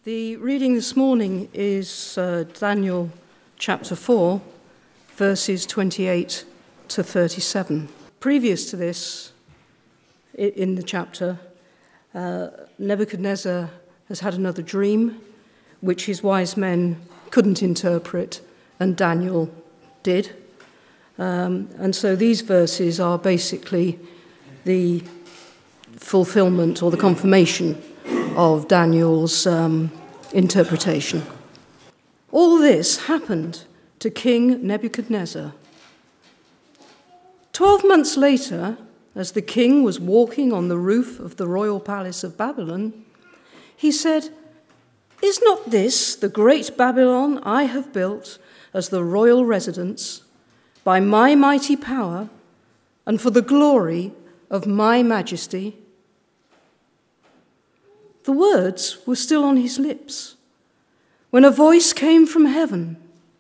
The reading this morning is Daniel chapter 4, verses 28 to 37. Previous to this, in the chapter, Nebuchadnezzar has had another dream, which his wise men couldn't interpret, and Daniel did. And so these verses are basically the fulfillment or the confirmation of Daniel's interpretation. All this happened to King Nebuchadnezzar. 12 months later, as the king was walking on the roof of the royal palace of Babylon, he said, "Is not this the great Babylon I have built as the royal residence by my mighty power and for the glory of my majesty?" The words were still on his lips when a voice came from heaven.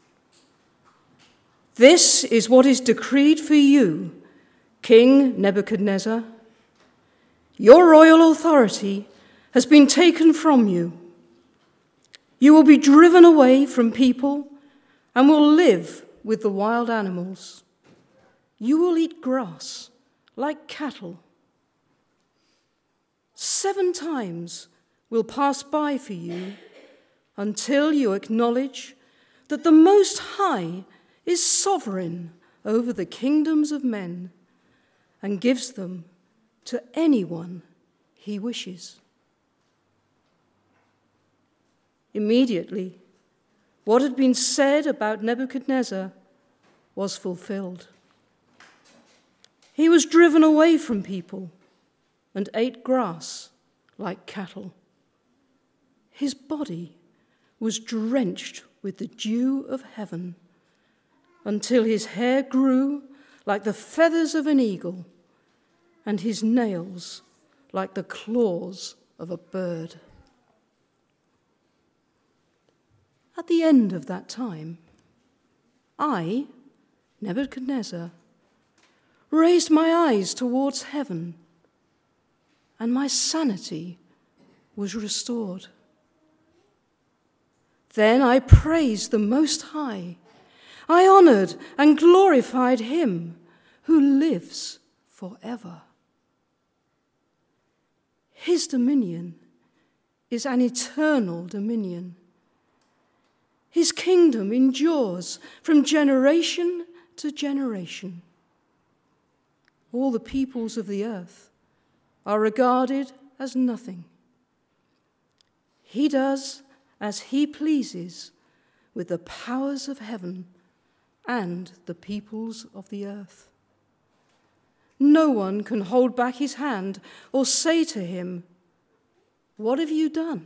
"This is what is decreed for you, King Nebuchadnezzar. Your royal authority has been taken from you. You will be driven away from people and will live with the wild animals. You will eat grass like cattle. 7 times will pass by for you until you acknowledge that the Most High is sovereign over the kingdoms of men and gives them to anyone he wishes." Immediately, what had been said about Nebuchadnezzar was fulfilled. He was driven away from people and ate grass like cattle. His body was drenched with the dew of heaven until his hair grew like the feathers of an eagle and his nails like the claws of a bird. At the end of that time, I, Nebuchadnezzar, raised my eyes towards heaven, and my sanity was restored. Then I praised the Most High. I honored and glorified him who lives forever. His dominion is an eternal dominion. His kingdom endures from generation to generation. All the peoples of the earth are regarded as nothing. He does as he pleases with the powers of heaven and the peoples of the earth. No one can hold back his hand or say to him, "What have you done?"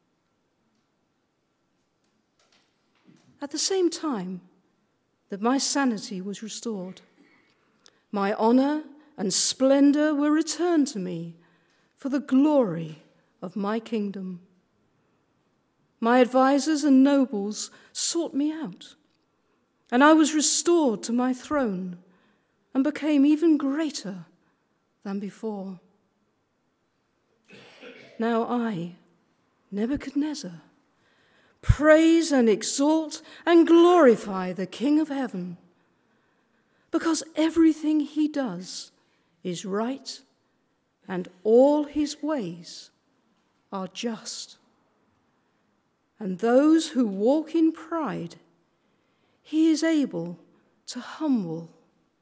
At the same time that my sanity was restored, my honor and splendor were returned to me for the glory of my kingdom. My advisors and nobles sought me out, and I was restored to my throne and became even greater than before. Now I, Nebuchadnezzar, praise and exalt and glorify the King of heaven, because everything he does is right and all his ways are just. And those who walk in pride, he is able to humble.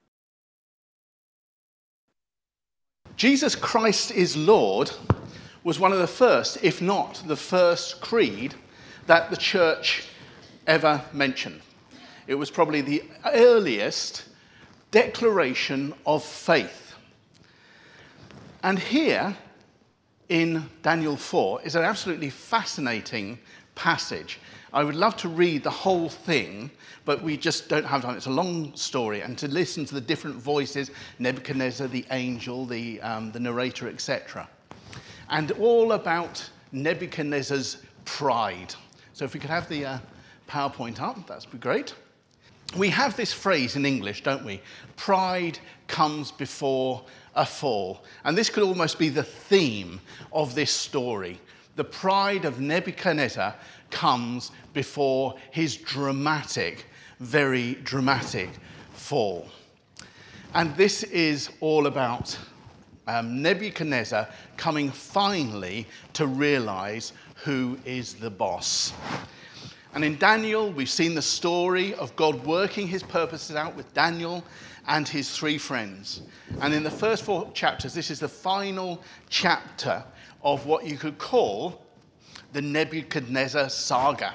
Jesus Christ is Lord was one of the first, if not the first, creed that the church ever mentioned. It was probably the earliest declaration of faith. And here in Daniel 4 is an absolutely fascinating passage. I would love to read the whole thing, but we just don't have time. It's a long story, and to listen to the different voices, Nebuchadnezzar, the angel, the narrator, etc. And all about Nebuchadnezzar's pride. So if we could have the PowerPoint up, that'd be great. We have this phrase in English, don't we? Pride comes before a fall. And this could almost be the theme of this story. the pride of Nebuchadnezzar comes before his dramatic, very dramatic fall. And this is all about Nebuchadnezzar coming finally to realize who is the boss. And in Daniel, we've seen the story of God working his purposes out with Daniel and his three friends. And in the first 4 chapters, this is the final chapter of what you could call the Nebuchadnezzar saga.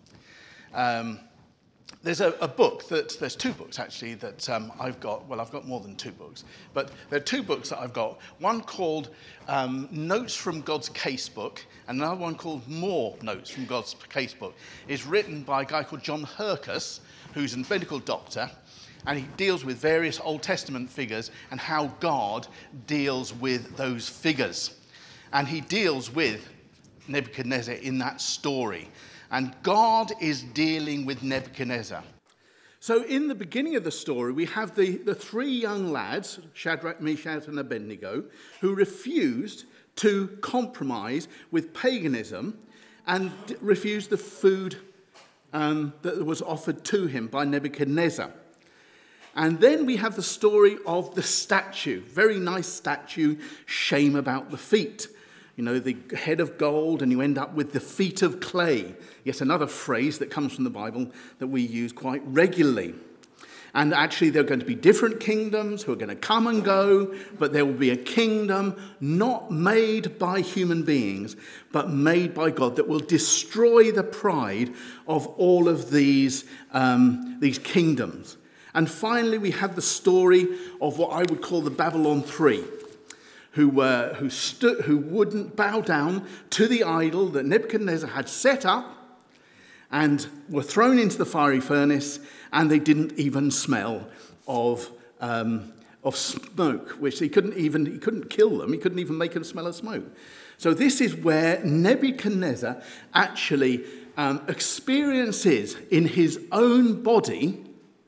There's there's 2 books actually that I've got. Well, I've got more than 2 books, but there are 2 books that I've got. One called Notes from God's Casebook, and another one called More Notes from God's Casebook. It's written by a guy called John Herkus, who's a medical doctor, and he deals with various Old Testament figures and how God deals with those figures. And he deals with Nebuchadnezzar in that story. And God is dealing with Nebuchadnezzar. So in the beginning of the story, we have the 3 young lads, Shadrach, Meshach, and Abednego, who refused to compromise with paganism and refused the food that was offered to him by Nebuchadnezzar. And then we have the story of the statue, very nice statue, shame about the feet. You know, the head of gold, and you end up with the feet of clay. Yet another phrase that comes from the Bible that we use quite regularly. And actually, there are going to be different kingdoms who are going to come and go, but there will be a kingdom not made by human beings, but made by God, that will destroy the pride of all of these kingdoms. And finally, we have the story of what I would call the Babylon 3. Who wouldn't bow down to the idol that Nebuchadnezzar had set up, and were thrown into the fiery furnace, and they didn't even smell of smoke, which he couldn't kill them. He couldn't even make them smell of smoke. So this is where Nebuchadnezzar actually experiences in his own body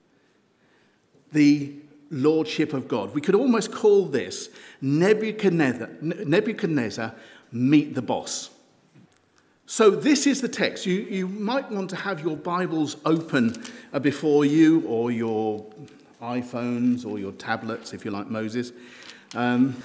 the lordship of God. We could almost call this Nebuchadnezzar meet the boss. So this is the text. You might want to have your Bibles open before you, or your iPhones, or your tablets, if you like Moses, and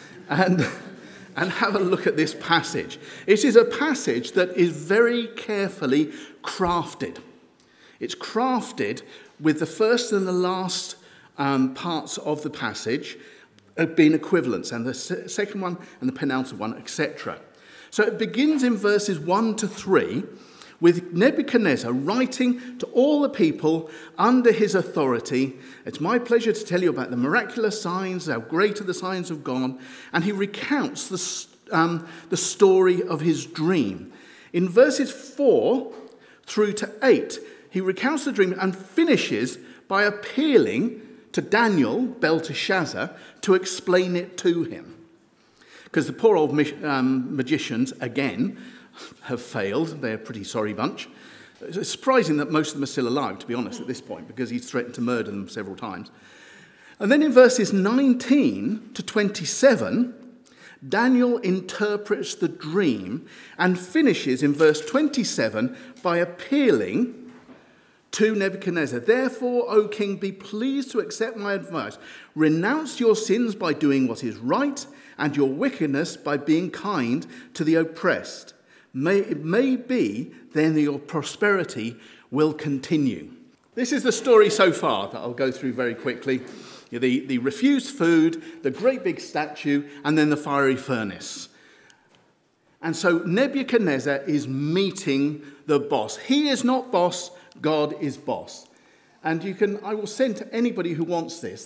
have a look at this passage. It is a passage that is very carefully crafted. It's crafted with the first and the last parts of the passage being equivalents, and the second one and the penultimate one, etc. So it begins in verses 1 to 3 with Nebuchadnezzar writing to all the people under his authority. It's my pleasure to tell you about the miraculous signs, how great are the signs of God. And he recounts the story of his dream. In verses 4 through to 8, he recounts the dream and finishes by appealing to Daniel, Belteshazzar, to explain it to him. Because the poor old magicians, again, have failed. They're a pretty sorry bunch. It's surprising that most of them are still alive, to be honest, at this point, because he's threatened to murder them several times. And then in verses 19 to 27, Daniel interprets the dream and finishes in verse 27 by appealing to Nebuchadnezzar. Therefore, O king, be pleased to accept my advice. Renounce your sins by doing what is right, and your wickedness by being kind to the oppressed. It may be then that your prosperity will continue. This is the story so far that I'll go through very quickly. The refused food, the great big statue, and then the fiery furnace. And so Nebuchadnezzar is meeting the boss. He is not boss, God is boss. And I will send to anybody who wants this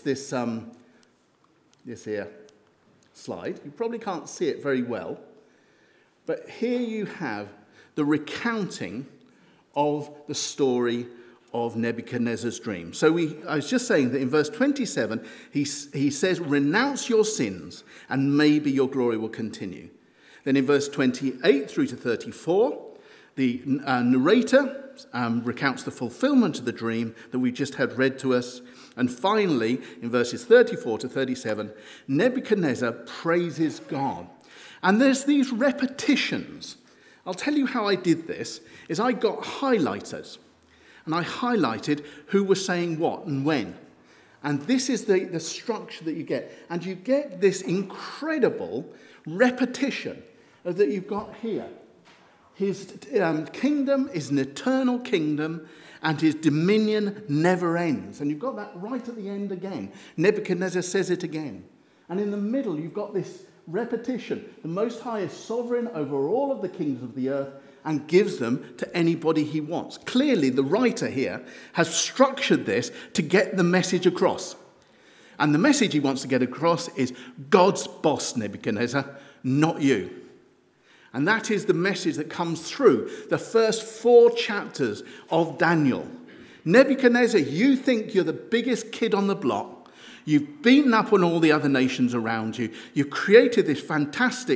here slide. You probably can't see it very well, but here you have the recounting of the story of Nebuchadnezzar's dream. So I was just saying that in verse 27, he says, renounce your sins and maybe your glory will continue. Then in verse 28 through to 34, the narrator recounts the fulfillment of the dream that we just had read to us. And finally, in verses 34 to 37, Nebuchadnezzar praises God. And there's these repetitions I'll tell you how I did this, is I got highlighters, and I highlighted who was saying what and when. And this is the structure that you get. And you get this incredible repetition that you've got here. His kingdom is an eternal kingdom, and his dominion never ends. And you've got that right at the end again. Nebuchadnezzar says it again. And in the middle, you've got this repetition. The Most High is sovereign over all of the kingdoms of the earth and gives them to anybody he wants. Clearly, the writer here has structured this to get the message across. And the message he wants to get across is God's boss, Nebuchadnezzar, not you. And that is the message that comes through the first 4 chapters of Daniel. Nebuchadnezzar, you think you're the biggest kid on the block. You've beaten up on all the other nations around you. You've created this fantastic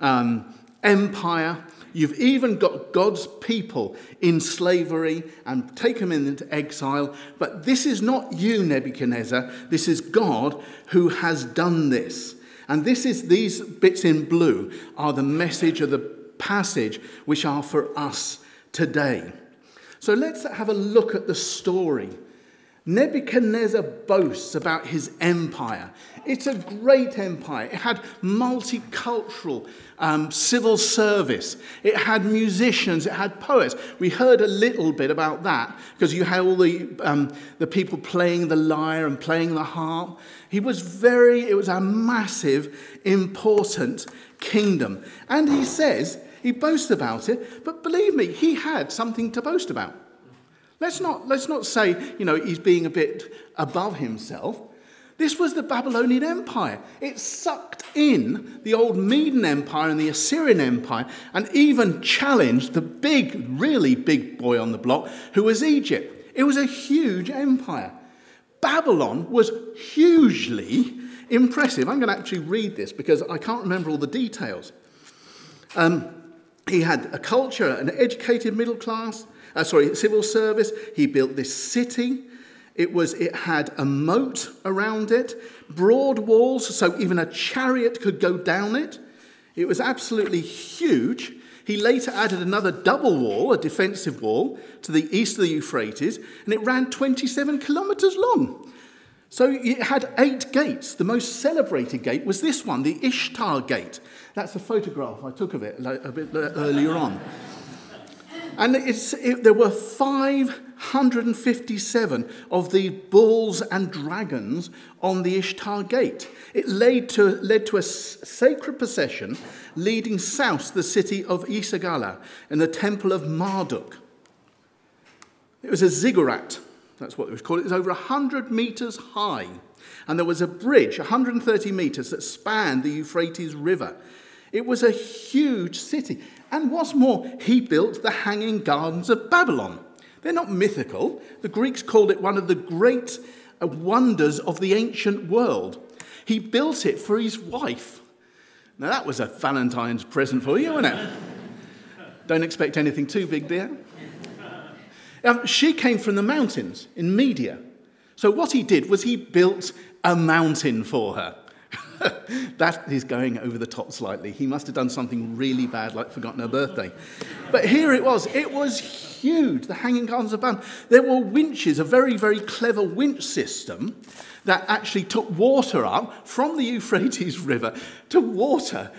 empire. You've even got God's people in slavery and taken them into exile. But this is not you, Nebuchadnezzar. This is God who has done this. And these bits in blue are the message of the passage which are for us today. So let's have a look at the story. Nebuchadnezzar boasts about his empire. It's a great empire. It had multicultural civil service. It had musicians. It had poets. We heard a little bit about that because you had all the people playing the lyre and playing the harp. It was a massive, important kingdom. And he boasts about it, but believe me, he had something to boast about. Let's not say, he's being a bit above himself. This was the Babylonian Empire. It sucked in the old Median Empire and the Assyrian Empire and even challenged the really big boy on the block, who was Egypt. It was a huge empire. Babylon was hugely impressive. I'm going to actually read this because I can't remember all the details. He had a culture, an educated middle class, civil service. He built this city. It had a moat around it, broad walls, so even a chariot could go down it. It was absolutely huge. He later added another double wall, a defensive wall, to the east of the Euphrates, and it ran 27 kilometers long. So it had 8 gates. The most celebrated gate was this one, the Ishtar Gate. That's a photograph I took of it a bit earlier on. And there were 557 of the bulls and dragons on the Ishtar Gate. It led to a sacred procession leading south to the city of Isagala and the temple of Marduk. It was a ziggurat, that's what it was called. It was over 100 meters high. And there was a bridge, 130 meters, that spanned the Euphrates River. It was a huge city. And what's more, he built the Hanging Gardens of Babylon. They're not mythical. The Greeks called it one of the great wonders of the ancient world. He built it for his wife. Now, that was a Valentine's present for you, wasn't it? Don't expect anything too big, dear. She came from the mountains in Media. So what he did was he built a mountain for her. That is going over the top slightly. He must have done something really bad, like forgotten her birthday. But here it was. It was huge, the Hanging Gardens of Babylon. There were winches, a very, very clever winch system that actually took water up from the Euphrates River to water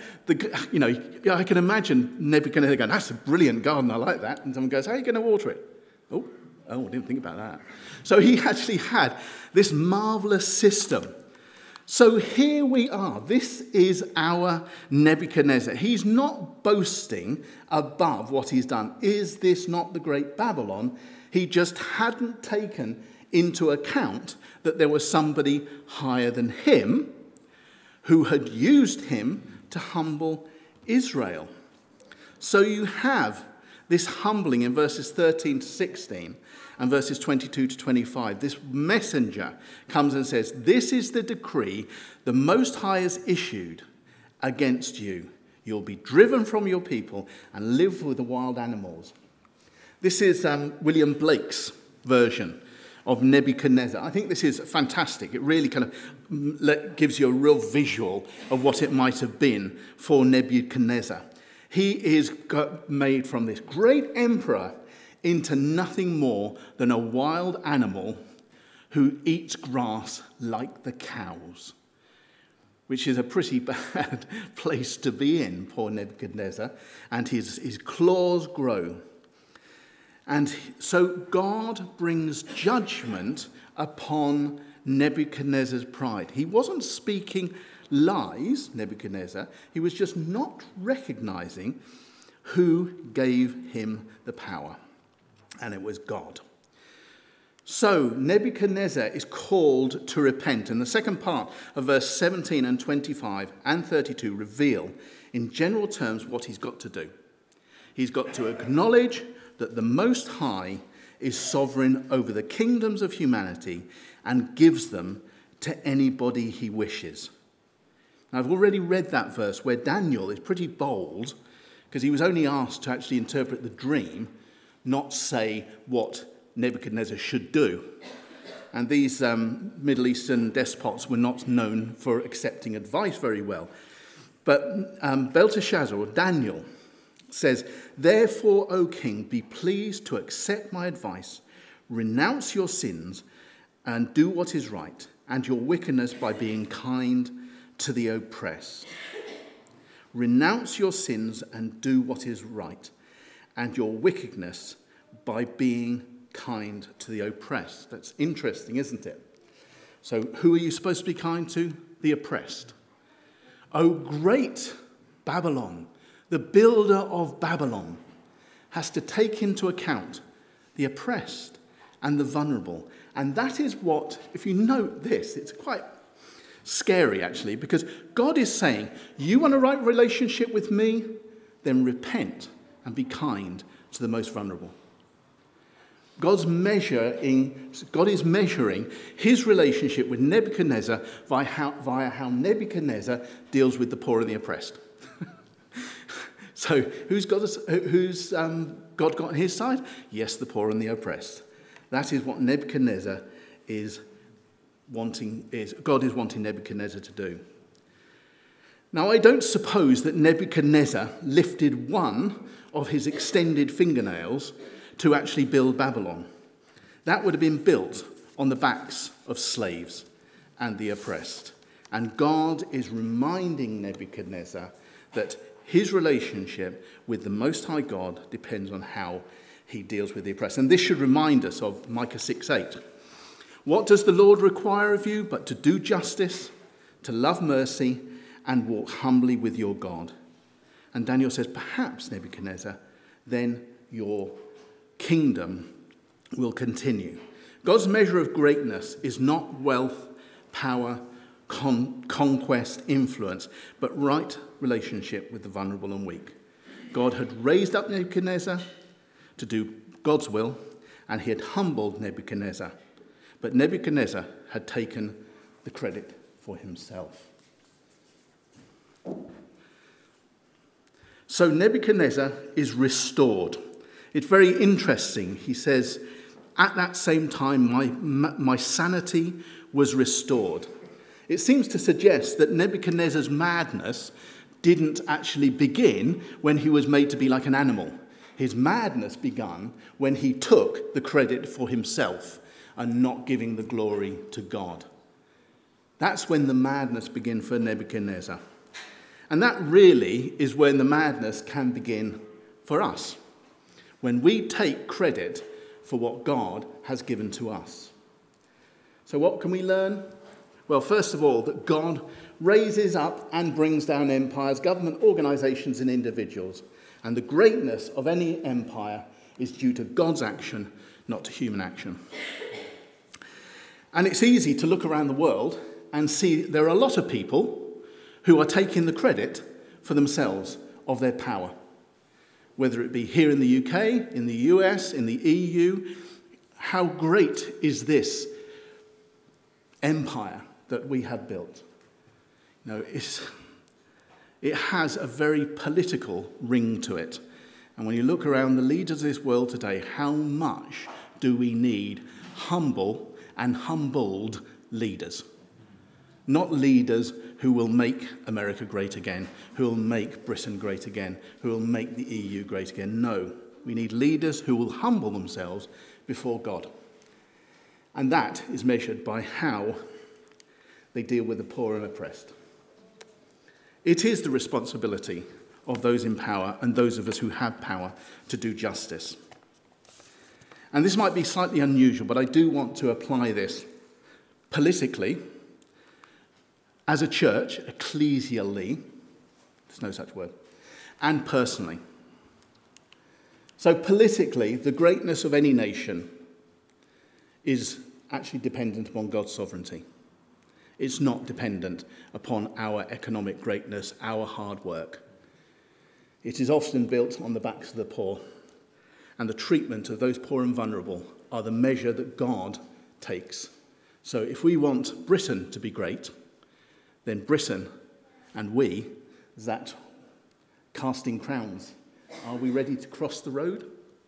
I can imagine Nebuchadnezzar going, that's a brilliant garden, I like that. And someone goes, how are you going to water it? Oh, I didn't think about that. So he actually had this marvelous system. So here we are. This is our Nebuchadnezzar. He's not boasting above what he's done. Is this not the great Babylon? He just hadn't taken into account that there was somebody higher than him who had used him to humble Israel. So you have this humbling in verses 13 to 16 and verses 22 to 25. This messenger comes and says, this is the decree the Most High has issued against you. You'll be driven from your people and live with the wild animals. This is William Blake's version of Nebuchadnezzar. I think this is fantastic. It really kind of gives you a real visual of what it might have been for Nebuchadnezzar. He is made from this great emperor into nothing more than a wild animal who eats grass like the cows, which is a pretty bad place to be in, poor Nebuchadnezzar, and his claws grow. And so God brings judgment upon Nebuchadnezzar's pride. He wasn't speaking lies, Nebuchadnezzar. He was just not recognizing who gave him the power. And it was God. So Nebuchadnezzar is called to repent. And the second part of verse 17 and 25 and 32 reveal in general terms what he's got to do. He's got to acknowledge that the Most High is sovereign over the kingdoms of humanity and gives them to anybody he wishes. Now, I've already read that verse where Daniel is pretty bold because he was only asked to actually interpret the dream, not say what Nebuchadnezzar should do. And these Middle Eastern despots were not known for accepting advice very well. But Belteshazzar, or Daniel, says, "Therefore, O king, be pleased to accept my advice, renounce your sins, and do what is right, and your wickedness by being kind to the oppressed." Renounce your sins and do what is right, and your wickedness by being kind to the oppressed. That's interesting, isn't it? So who are you supposed to be kind to? The oppressed. Oh, great Babylon, the builder of Babylon, has to take into account the oppressed and the vulnerable. And that is what, if you note this, it's quite scary actually, because God is saying, you want a right relationship with me? Then repent and be kind to the most vulnerable. God is measuring his relationship with Nebuchadnezzar via how Nebuchadnezzar deals with the poor and the oppressed. So who's God got on his side? Yes, the poor and the oppressed. That is what Nebuchadnezzar is wanting. God is wanting Nebuchadnezzar to do. Now, I don't suppose that Nebuchadnezzar lifted one of his extended fingernails to actually build Babylon. That would have been built on the backs of slaves and the oppressed. And God is reminding Nebuchadnezzar that his relationship with the Most High God depends on how he deals with the oppressed. And this should remind us of Micah 6:8. What does the Lord require of you but to do justice, to love mercy, and walk humbly with your God? And Daniel says, perhaps, Nebuchadnezzar, then your kingdom will continue. God's measure of greatness is not wealth, power, conquest, influence, but right relationship with the vulnerable and weak. God had raised up Nebuchadnezzar to do God's will, and he had humbled Nebuchadnezzar. But Nebuchadnezzar had taken the credit for himself. So Nebuchadnezzar is restored. It's very interesting. He says, at that same time, my sanity was restored. It seems to suggest that Nebuchadnezzar's madness didn't actually begin when he was made to be like an animal. His madness began when he took the credit for himself and not giving the glory to God. That's when the madness began for Nebuchadnezzar. And that really is when the madness can begin for us, when we take credit for what God has given to us. So what can we learn? Well, first of all, that God raises up and brings down empires, government organizations, and individuals. And the greatness of any empire is due to God's action, not to human action. And it's easy to look around the world and see there are a lot of people who are taking the credit for themselves of their power. Whether it be here in the UK, in the US, in the EU, how great is this empire that we have built? You know, it has a very political ring to it. And when you look around the leaders of this world today, how much do we need humble and humbled leaders? not leaders who will make America great again, who will make Britain great again, who will make the EU great again. No, we need leaders who will humble themselves before God. And that is measured by how they deal with the poor and oppressed. It is the responsibility of those in power and those of us who have power to do justice. And this might be slightly unusual, but I do want to apply this politically, as a church, ecclesially, there's no such word, and personally. So politically, the greatness of any nation is actually dependent upon God's sovereignty. It's not dependent upon our economic greatness, our hard work. It is often built on the backs of the poor, and the treatment of those poor and vulnerable are the measure that God takes. So if we want Britain to be great, then Britain and we, is that casting crowns? Are we ready to cross the road?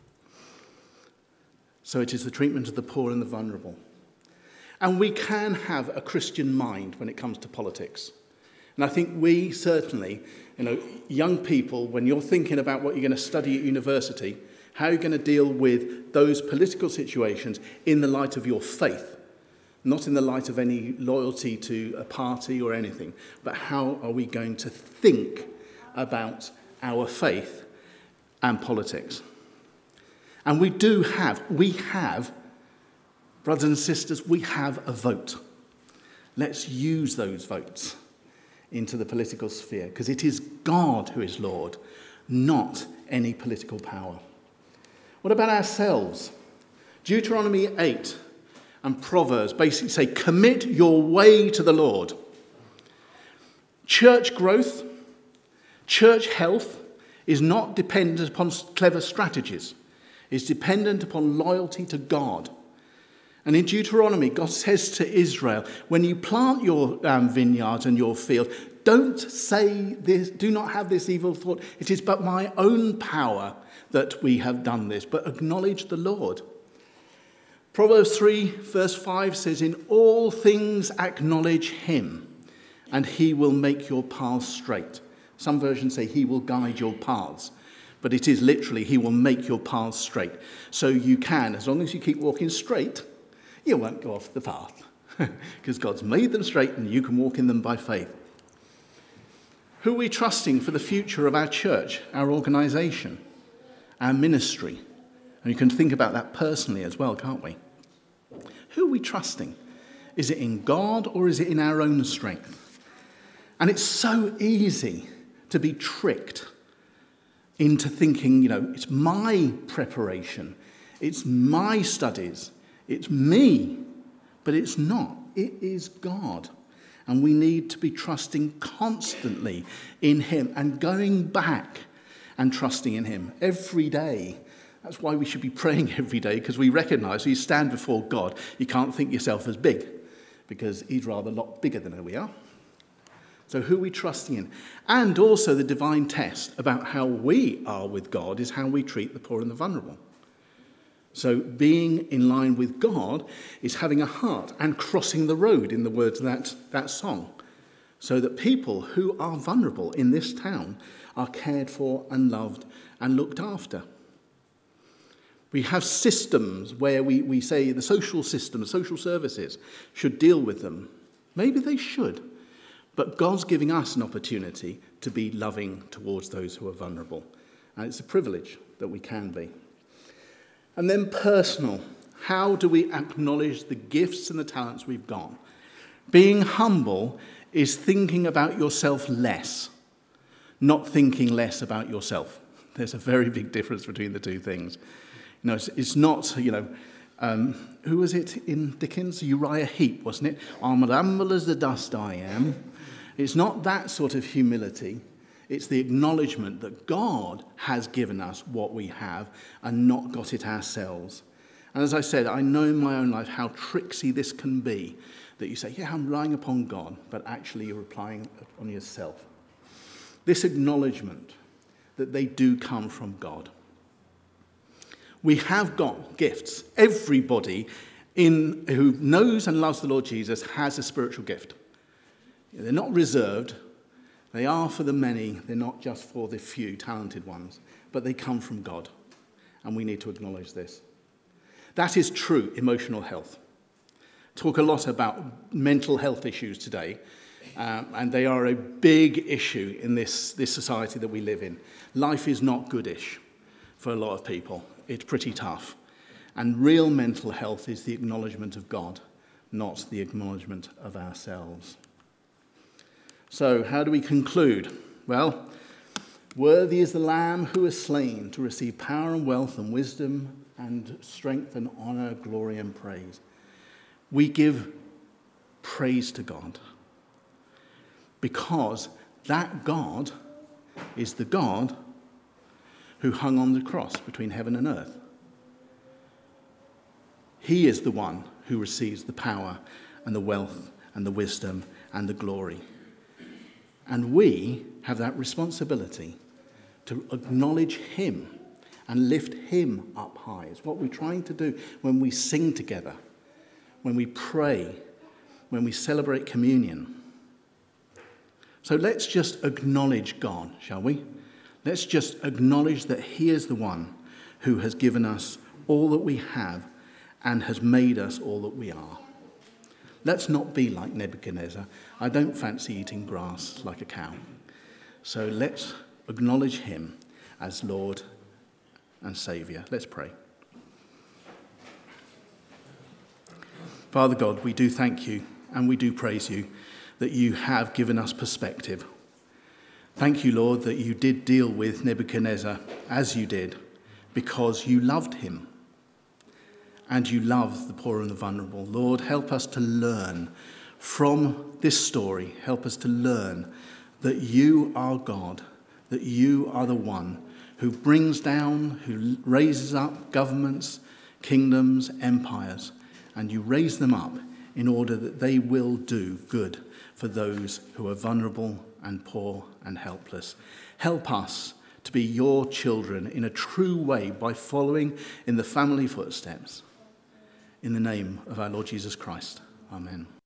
So it is the treatment of the poor and the vulnerable. And we can have a Christian mind when it comes to politics. And I think we certainly, young people, when you're thinking about what you're going to study at university, how you're going to deal with those political situations in the light of your faith, not in the light of any loyalty to a party or anything, but how are we going to think about our faith and politics? And we have, brothers and sisters, we have a vote. Let's use those votes into the political sphere, because it is God who is Lord, not any political power. What about ourselves? Deuteronomy 8 and Proverbs basically say, commit your way to the Lord. Church growth, church health is not dependent upon clever strategies. It's dependent upon loyalty to God. And in Deuteronomy, God says to Israel, when you plant your vineyards and your field, don't say this, do not have this evil thought. It is but my own power that we have done this, but acknowledge the Lord. Proverbs 3 verse 5 says, in all things acknowledge him, and he will make your paths straight. Some versions say he will guide your paths, but it is literally he will make your paths straight. So you can, as long as you keep walking straight, you won't go off the path, because God's made them straight and you can walk in them by faith. Who are we trusting for the future of our church, our organisation, our ministry? And you can think about that personally as well, can't we? Who are we trusting? Is it in God or is it in our own strength? And it's so easy to be tricked into thinking, it's my preparation, it's my studies, it's me. But it's not. It is God. And we need to be trusting constantly in him and going back and trusting in him every day. That's why we should be praying every day, because we recognise you stand before God, you can't think yourself as big, because he's rather a lot bigger than we are. So who are we trusting in? And also the divine test about how we are with God is how we treat the poor and the vulnerable. So being in line with God is having a heart and crossing the road, in the words of that song, so that people who are vulnerable in this town are cared for and loved and looked after. We have systems where we say the social system, social services should deal with them. Maybe they should. But God's giving us an opportunity to be loving towards those who are vulnerable. And it's a privilege that we can be. And then personal. How do we acknowledge the gifts and the talents we've got? Being humble is thinking about yourself less, not thinking less about yourself. There's a very big difference between the two things. It's not, who was it in Dickens? Uriah Heep, wasn't it? I'm as humble as the dust I am. It's not that sort of humility. It's the acknowledgement that God has given us what we have and not got it ourselves. And as I said, I know in my own life how tricksy this can be, that you say, yeah, I'm relying upon God, but actually you're relying on yourself. This acknowledgement that they do come from God. We have got gifts. Everybody who knows and loves the Lord Jesus has a spiritual gift. They're not reserved. They are for the many. They're not just for the few talented ones. But they come from God. And we need to acknowledge this. That is true emotional health. Talk a lot about mental health issues today. And they are a big issue in this society that we live in. Life is not goodish for a lot of people. It's pretty tough. And real mental health is the acknowledgement of God, not the acknowledgement of ourselves. So, how do we conclude? Well, worthy is the Lamb who was slain to receive power and wealth and wisdom and strength and honour, glory and praise. We give praise to God because that God is the God who hung on the cross between heaven and earth. He is the one who receives the power and the wealth and the wisdom and the glory. And we have that responsibility to acknowledge him and lift him up high. It's what we're trying to do when we sing together, when we pray, when we celebrate communion. So let's just acknowledge God, shall we? Let's just acknowledge that he is the one who has given us all that we have and has made us all that we are. Let's not be like Nebuchadnezzar. I don't fancy eating grass like a cow. So let's acknowledge him as Lord and Saviour. Let's pray. Father God, we do thank you and we do praise you that you have given us perspective. Thank you, Lord, that you did deal with Nebuchadnezzar as you did because you loved him. And you love the poor and the vulnerable. Lord, help us to learn from this story. Help us to learn that you are God, that you are the one who brings down, who raises up governments, kingdoms, empires, and you raise them up in order that they will do good for those who are vulnerable and poor and helpless. Help us to be your children in a true way by following in the family footsteps. In the name of our Lord Jesus Christ. Amen.